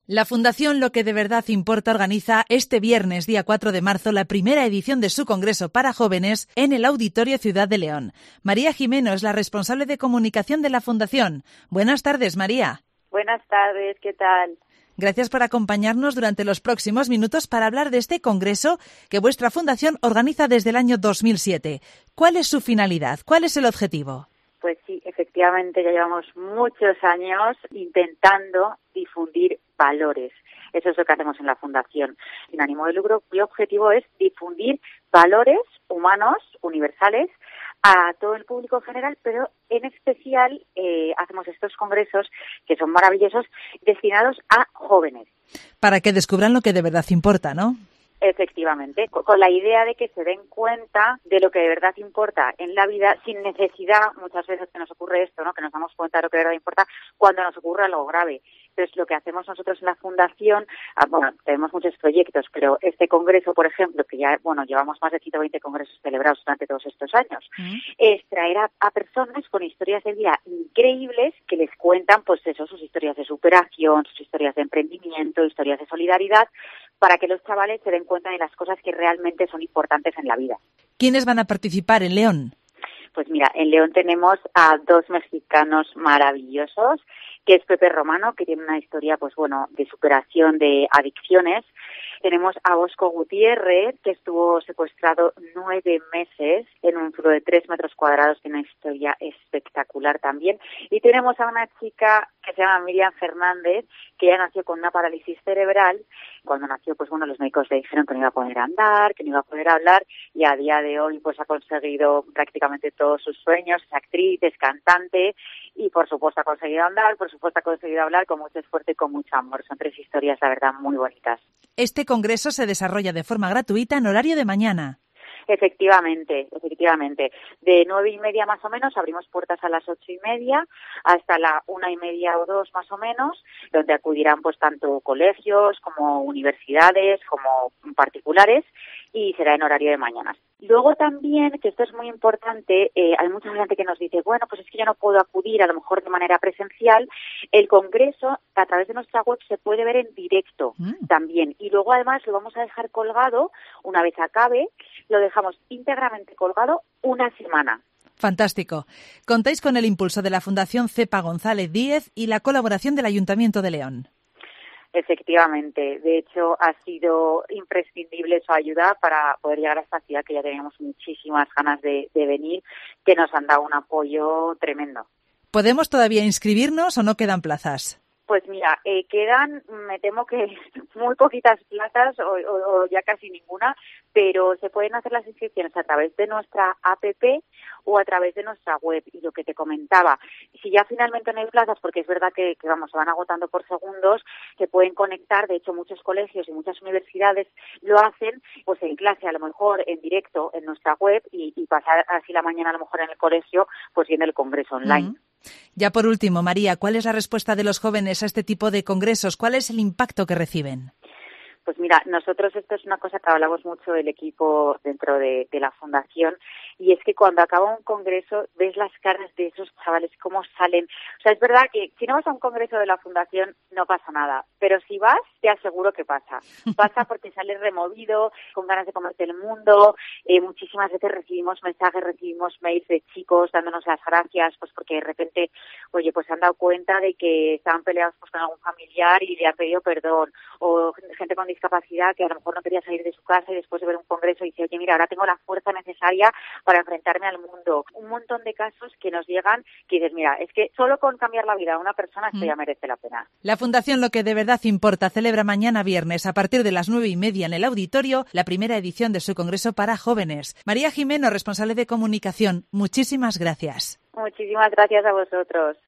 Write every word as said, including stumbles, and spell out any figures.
La Fundación Lo que de verdad importa organiza este viernes, día cuatro de marzo, la primera edición de su Congreso para Jóvenes en el Auditorio Ciudad de León. María Jimeno es la responsable de comunicación de la Fundación. Buenas tardes, María. Buenas tardes, ¿qué tal? Gracias por acompañarnos durante los próximos minutos para hablar de este Congreso que vuestra Fundación organiza desde el año dos mil siete. ¿Cuál es su finalidad? ¿Cuál es el objetivo? Pues sí, efectivamente ya llevamos muchos años intentando difundir valores. Eso es lo que hacemos en la Fundación sin ánimo de lucro, cuyo objetivo es difundir valores humanos, universales, a todo el público en general, pero en especial eh, hacemos estos congresos que son maravillosos, destinados a jóvenes. Para que descubran lo que de verdad importa, ¿no? Efectivamente, con la idea de que se den cuenta de lo que de verdad importa en la vida, sin necesidad, muchas veces que nos ocurre esto, ¿no? Que nos damos cuenta de lo que de verdad importa cuando nos ocurre algo grave. Entonces, lo que hacemos nosotros en la Fundación, ah, bueno, tenemos muchos proyectos, pero este congreso, por ejemplo, que ya, bueno, llevamos más de ciento veinte congresos celebrados durante todos estos años, ¿Mm? es traer a, a personas con historias de vida increíbles que les cuentan, pues eso, sus historias de superación, sus historias de emprendimiento, historias de solidaridad, para que los chavales se den cuenta de las cosas que realmente son importantes en la vida. ¿Quiénes van a participar en León? Pues mira, en León tenemos a dos mexicanos maravillosos, que es Pepe Romano, que tiene una historia, pues bueno, de superación de adicciones. Tenemos a Bosco Gutiérrez, que estuvo secuestrado nueve meses en un zulo de tres metros cuadrados, tiene una historia espectacular también. Y tenemos a una chica que se llama Miriam Fernández, que ya nació con una parálisis cerebral. Cuando nació, pues bueno, los médicos le dijeron que no iba a poder andar, que no iba a poder hablar, y a día de hoy, pues ha conseguido prácticamente todos sus sueños. Es actriz, es cantante, y por supuesto ha conseguido andar, por supuesto ha conseguido hablar con mucho esfuerzo y con mucho amor. Son tres historias, la verdad, muy bonitas. Este congreso se desarrolla de forma gratuita en horario de mañana. Efectivamente, efectivamente. De nueve y media más o menos, abrimos puertas a las ocho y media hasta la una y media o dos más o menos, donde acudirán pues tanto colegios como universidades, como particulares, y será en horario de mañana. Luego también, que esto es muy importante, eh, hay mucha gente que nos dice, bueno, pues es que yo no puedo acudir a lo mejor de manera presencial. El congreso, a través de nuestra web, se puede ver en directo mm. también. Y luego además lo vamos a dejar colgado, una vez acabe, lo dejamos íntegramente colgado una semana. Fantástico. Contáis con el impulso de la Fundación Cepa González Díez y la colaboración del Ayuntamiento de León. Efectivamente, de hecho ha sido imprescindible su ayuda para poder llegar a esta ciudad que ya teníamos muchísimas ganas de, de venir, que nos han dado un apoyo tremendo. ¿Podemos todavía inscribirnos o no quedan plazas? Pues mira, eh, quedan, me temo que muy poquitas plazas o, o, o ya casi ninguna, pero se pueden hacer las inscripciones a través de nuestra app o a través de nuestra web. Y lo que te comentaba, si ya finalmente no hay plazas, porque es verdad que, que vamos, se van agotando por segundos, se pueden conectar, de hecho muchos colegios y muchas universidades lo hacen, pues en clase a lo mejor en directo en nuestra web y, y pasar así la mañana a lo mejor en el colegio, pues viendo el congreso online. Uh-huh. Ya por último, María, ¿cuál es la respuesta de los jóvenes a este tipo de congresos? ¿Cuál es el impacto que reciben? Pues mira, nosotros esto es una cosa que hablamos mucho del equipo dentro de, de la Fundación, y es que cuando acaba un congreso ves las caras de esos chavales, cómo salen. O sea, es verdad que si no vas a un congreso de la Fundación no pasa nada, pero si vas, te aseguro que pasa. Pasa porque sales removido, con ganas de comerte el mundo. Eh, muchísimas veces recibimos mensajes, recibimos mails de chicos dándonos las gracias, pues porque de repente, oye, pues se han dado cuenta de que estaban peleados pues, con algún familiar y le han pedido perdón, o gente con discapacidad que a lo mejor no quería salir de su casa y después de ver un congreso dice, oye, mira, ahora tengo la fuerza necesaria para enfrentarme al mundo. Un montón de casos que nos llegan que dices, mira, es que solo con cambiar la vida de una persona esto ya merece la pena. La Fundación Lo que de verdad importa celebra mañana viernes a partir de las nueve y media en el auditorio la primera edición de su Congreso para Jóvenes. María Jimeno, responsable de comunicación, muchísimas gracias. Muchísimas gracias a vosotros.